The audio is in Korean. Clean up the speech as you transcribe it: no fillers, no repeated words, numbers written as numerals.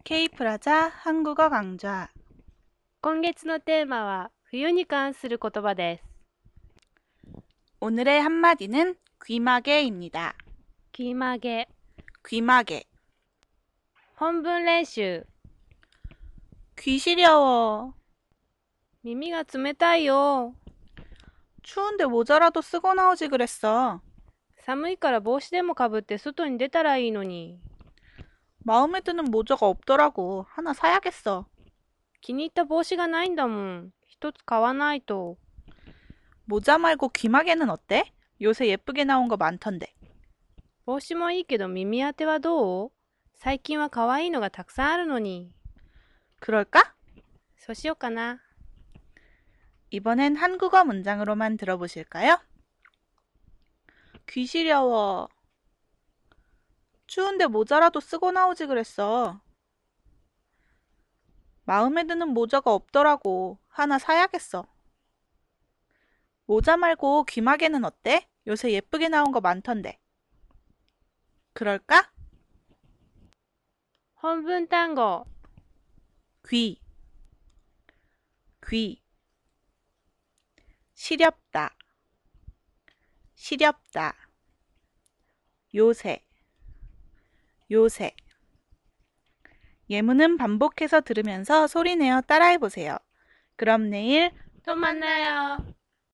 Kプラザ한국어 강좌. 今月のテーマは冬に関する言葉です。 오늘의 한마디는 귀마개입니다. 귀마개. 귀마개. 本文練習。 귀 시려워. 耳が冷たいよ。 추운데 모자라도 쓰고 나오지 그랬어. 寒いから帽子でもかぶって外に出たらいいのに。 마음에 드는 모자가 없더라고. 하나 사야겠어. 気に入った帽子がないんだもん。一つ買わないと。 모자 말고 귀마개는 어때? 요새 예쁘게 나온 거 많던데. 帽子もいいけど耳当てはどう？最近は可愛いのがたくさんあるのに。 그럴까? そうしようかな。 이번엔 한국어 문장으로만 들어보실까요? 귀 시려워. 추운데 모자라도 쓰고 나오지 그랬어. 마음에 드는 모자가 없더라고. 하나 사야겠어. 모자 말고 귀마개는 어때? 요새 예쁘게 나온 거 많던데. 그럴까? 本文単語。 귀, 귀. 시렵다, 시렵다. 요새, 요새. 예문은 반복해서 들으면서 소리내어 따라해보세요. 그럼 내일 또 만나요.